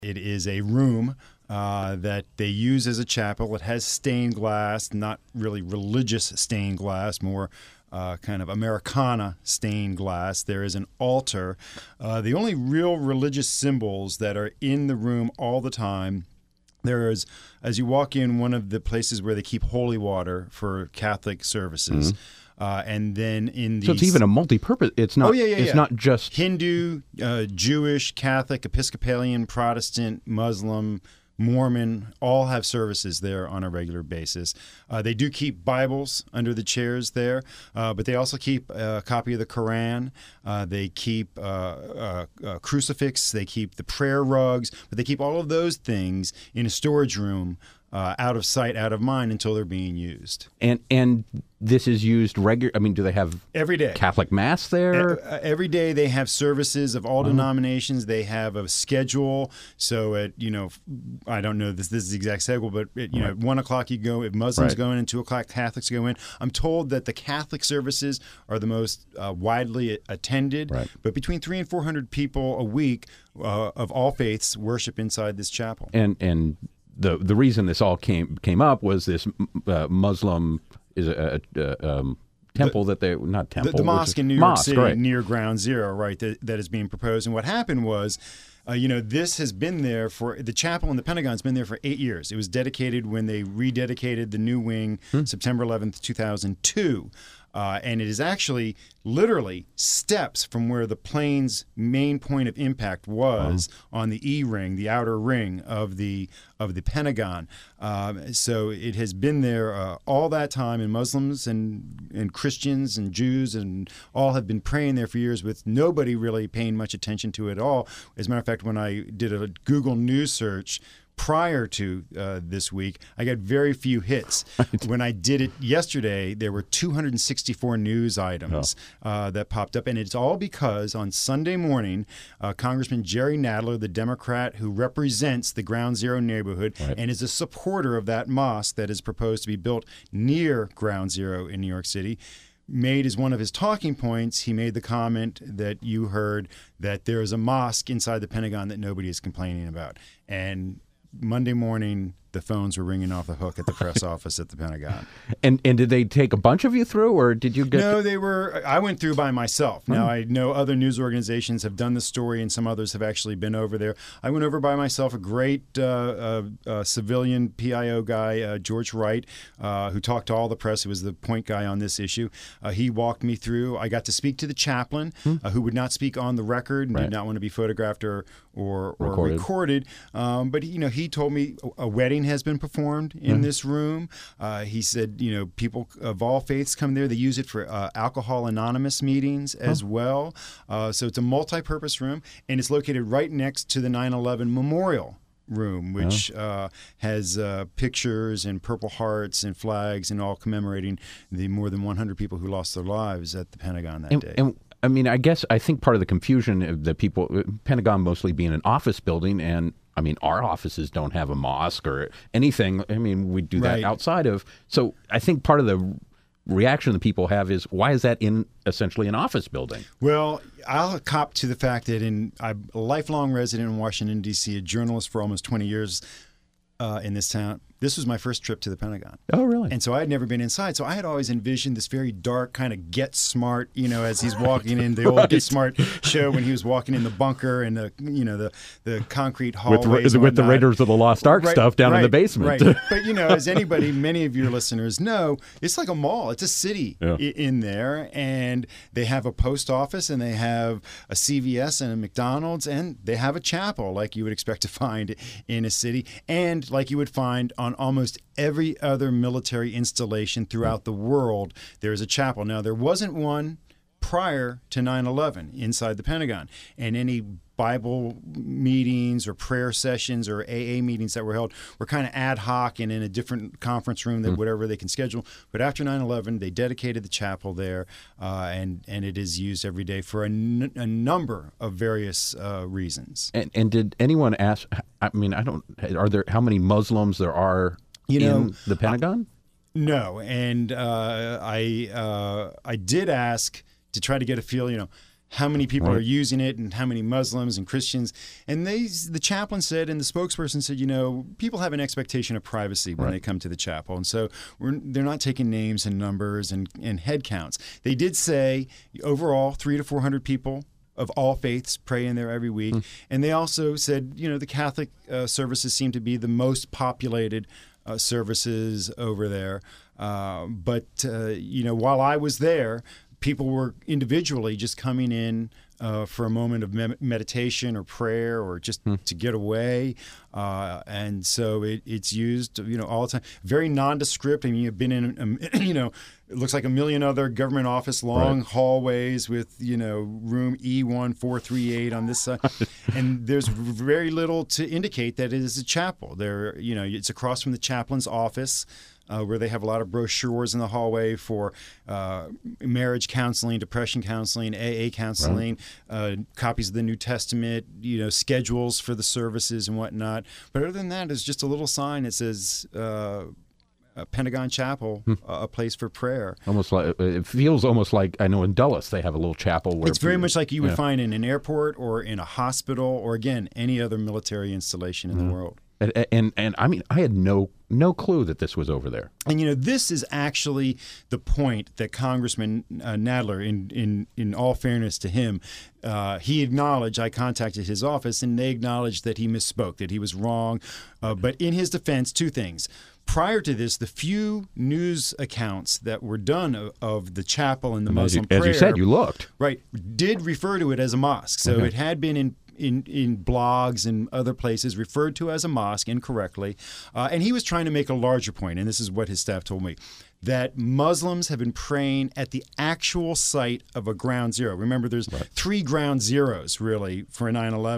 It is a room that they use as a chapel. It has stained glass, not really religious stained glass, more kind of Americana stained glass. There is an altar. The only real religious symbols that are in the room all the time, there is, as you walk in, one of the places where they keep holy water for Catholic services. And then in the... So it's even a multi-purpose. It's not, It's not just... Hindu, Jewish, Catholic, Episcopalian, Protestant, Muslim, Mormon, all have services there on a regular basis. They do keep Bibles under the chairs there, but they also keep a copy of the Quran. They keep a crucifix. They keep the prayer rugs, but they keep all of those things in a storage room, out of sight, out of mind, until they're being used. And this is used regular. I mean, do they have every day Catholic Mass there? Every day they have services of all denominations. They have a schedule. So at I don't know this is the exact schedule, but at, at 1 o'clock you go. If Muslims go in, and 2 o'clock Catholics go in. I'm told that the Catholic services are the most widely attended. Right. But between 300 and 400 people a week of all faiths worship inside this chapel. And the reason this all came up was this Muslim is a temple that they not temple the mosque in New York City right. near Ground Zero, right? That is being proposed. And what happened was, this has been there for the chapel in the Pentagon's been there for 8 years. It was dedicated when they rededicated the new wing September 11th, 2002. And it is actually literally steps from where the plane's main point of impact was on the E ring, the outer ring of the Pentagon. So it has been there all that time, and Muslims and Christians and Jews and all have been praying there for years with nobody really paying much attention to it at all. As a matter of fact, when I did a Google News search prior to this week, I got very few hits. When I did it yesterday, there were 264 news items that popped up. And it's all because on Sunday morning, Congressman Jerry Nadler, the Democrat who represents the Ground Zero neighborhood and is a supporter of that mosque that is proposed to be built near Ground Zero in New York City, made as one of his talking points, he made the comment that you heard, that there is a mosque inside the Pentagon that nobody is complaining about. And Monday morning, the phones were ringing off the hook at the press office at the Pentagon. And did they take a bunch of you through, or did you get... No, I went through by myself. Now, I know other news organizations have done the story, and some others have actually been over there. I went over by myself. A great civilian PIO guy, George Wright, who talked to all the press, who was the point guy on this issue. He walked me through. I got to speak to the chaplain, who would not speak on the record and did not want to be photographed or recorded. But he told me a wedding has been performed in this room. He said, people of all faiths come there. They use it for Alcohol Anonymous meetings as well. So it's a multi-purpose room, and it's located right next to the 9/11 Memorial room, which has pictures and Purple Hearts and flags and all commemorating the more than 100 people who lost their lives at the Pentagon that day. And I mean, I think part of the confusion of the people, Pentagon mostly being an office building, and I mean, our offices don't have a mosque or anything. I mean, we do that outside of. So I think part of the reaction that people have is, why is that in essentially an office building? Well, I'll cop to the fact that I'm a lifelong resident in Washington, D.C., a journalist for almost 20 years in this town. This was my first trip to the Pentagon. Oh, really? And so I had never been inside. So I had always envisioned this very dark kind of Get Smart, as he's walking in the old Get Smart show when he was walking in the bunker and the concrete hallways with the Raiders of the Lost Ark stuff down in the basement. Right. But as many of your listeners know, it's like a mall. It's a city in there, and they have a post office, and they have a CVS and a McDonald's, and they have a chapel like you would expect to find in a city, and like you would find on almost every other military installation throughout the world. There is a chapel. Now, there wasn't one prior to 9/11 inside the Pentagon, and any Bible meetings or prayer sessions or AA meetings that were held were kind of ad hoc and in a different conference room than whatever they can schedule. But after 9/11, they dedicated the chapel there, and it is used every day for a number of various reasons. And did anyone ask? I mean, how many Muslims there are in the Pentagon? No, and I did ask to try to get a feel. how many people are using it and how many Muslims and Christians. And the chaplain said, and the spokesperson said, people have an expectation of privacy when they come to the chapel. And so they're not taking names and numbers and head counts. They did say overall 300 to 400 people of all faiths pray in there every week. And they also said, the Catholic services seem to be the most populated services over there. But while I was there, people were individually just coming in for a moment of meditation or prayer or just to get away. And so it's used, all the time. Very nondescript. I mean, you've been in, it looks like a million other government office long hallways with, room E1438 on this side. And there's very little to indicate that it is a chapel. It's across from the chaplain's office. Where they have a lot of brochures in the hallway for marriage counseling, depression counseling, AA counseling, copies of the New Testament, schedules for the services and whatnot. But other than that, it's just a little sign that says Pentagon Chapel, a place for prayer. Almost like it feels almost like, I know in Dulles they have a little chapel where it's very much like you would find in an airport or in a hospital or again any other military installation in the world. And I mean, I had no clue that this was over there. And this is actually the point that Congressman Nadler, in all fairness to him, he acknowledged. I contacted his office, and they acknowledged that he misspoke, that he was wrong. But in his defense, two things. Prior to this, the few news accounts that were done of the chapel and the Muslim prayer, as you said, you looked did refer to it as a mosque. So it had been in blogs and other places referred to as a mosque incorrectly. And he was trying to make a larger point, and this is what his staff told me, that Muslims have been praying at the actual site of a ground zero. Remember, there's three ground zeros, really, for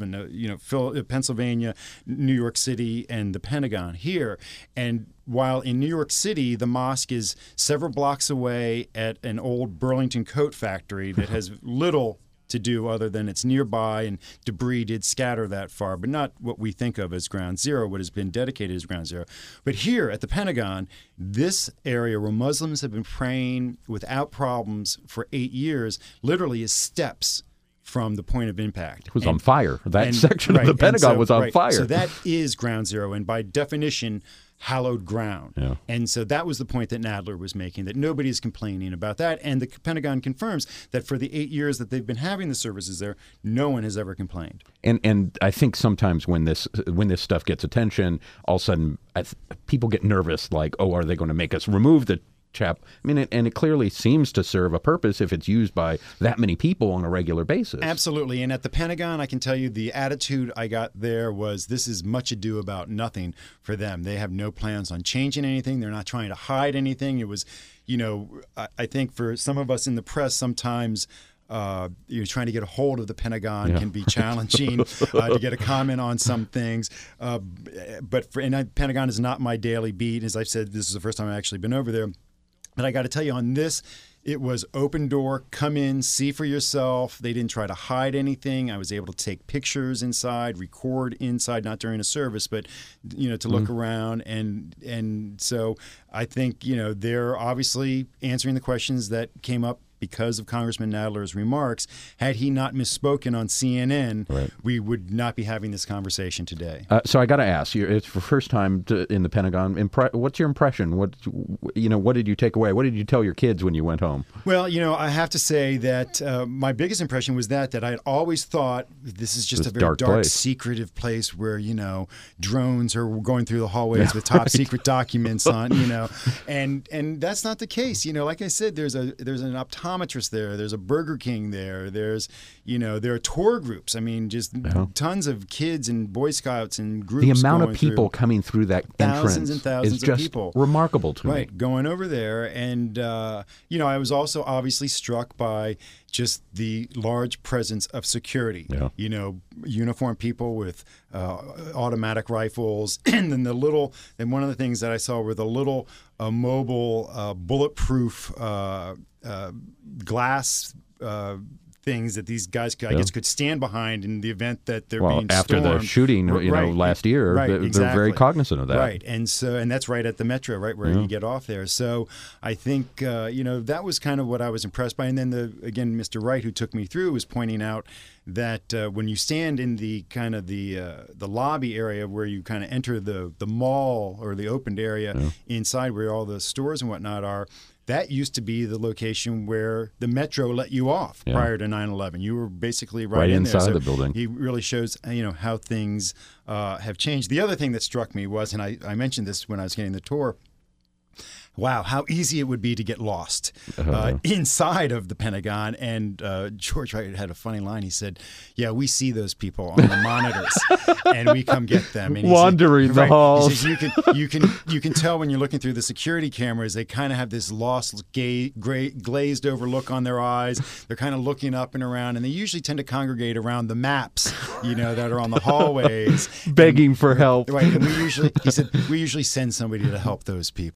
9/11, Pennsylvania, New York City, and the Pentagon here. And while in New York City, the mosque is several blocks away at an old Burlington coat factory that has little to do other than it's nearby, and debris did scatter that far, but not what we think of as ground zero, what has been dedicated as ground zero. But here at the Pentagon, this area where Muslims have been praying without problems for 8 years literally is steps from the point of impact. It was on fire. That section of the Pentagon was on fire. So that is ground zero, and by definition, hallowed ground. Yeah. And so that was the point that Nadler was making, that nobody is complaining about that. And the Pentagon confirms that for the 8 years that they've been having the services there, no one has ever complained. And I think sometimes when this stuff gets attention, all of a sudden people get nervous, like, oh, are they going to make us remove the chap? I mean, and it clearly seems to serve a purpose if it's used by that many people on a regular basis. Absolutely. And at the Pentagon, I can tell you the attitude I got there was this is much ado about nothing for them. They have no plans on changing anything. They're not trying to hide anything. It was, I think for some of us in the press, sometimes trying to get a hold of the Pentagon can be challenging to get a comment on some things. But Pentagon is not my daily beat. As I've said, this is the first time I've actually been over there. But I got to tell you, on this, it was open door, come in, see for yourself. They didn't try to hide anything. I was able to take pictures inside, record inside, not during a service, but to look around. And so I think they're obviously answering the questions that came up because of Congressman Nadler's remarks. Had he not misspoken on CNN, we would not be having this conversation today. So I got to ask you, it's the first time in the Pentagon. What's your impression? What did you take away? What did you tell your kids when you went home? Well, I have to say that my biggest impression was that I had always thought this is just a very dark, secretive place where, drones are going through the hallways with top secret documents on, and that's not the case. Like I said, there's an optometrist there. There's a Burger King there. There are tour groups. I mean, just tons of kids and Boy Scouts and groups. The amount of people coming through that thousands entrance and thousands is just of people. Remarkable to me. Right, going over there, and I was also obviously struck by just the large presence of security. Uniformed people with automatic rifles, and then one of the things that I saw were the little mobile bulletproof glass things that these guys, I guess, could stand behind in the event that they're being after stormed. the shooting, last year, they're very cognizant of that. Right, and that's right at the Metro, right where you get off there. So I think that was kind of what I was impressed by. And then again, Mr. Wright, who took me through, was pointing out that when you stand in the kind of the lobby area where you kind of enter the mall or the opened area inside where all the stores and whatnot are. That used to be the location where the Metro let you off prior to 9/11. You were basically right in inside there. So the building. He really shows how things have changed. The other thing that struck me was, and I mentioned this when I was getting the tour. Wow, how easy it would be to get lost inside of the Pentagon. And George Wright had a funny line. He said, "Yeah, we see those people on the monitors, and we come get them." And wandering the halls. He says, you can tell when you're looking through the security cameras. They kind of have this lost, glazed over look on their eyes. They're kind of looking up and around, and they usually tend to congregate around the maps, that are on the hallways, begging for help. Right, and he said we usually send somebody to help those people.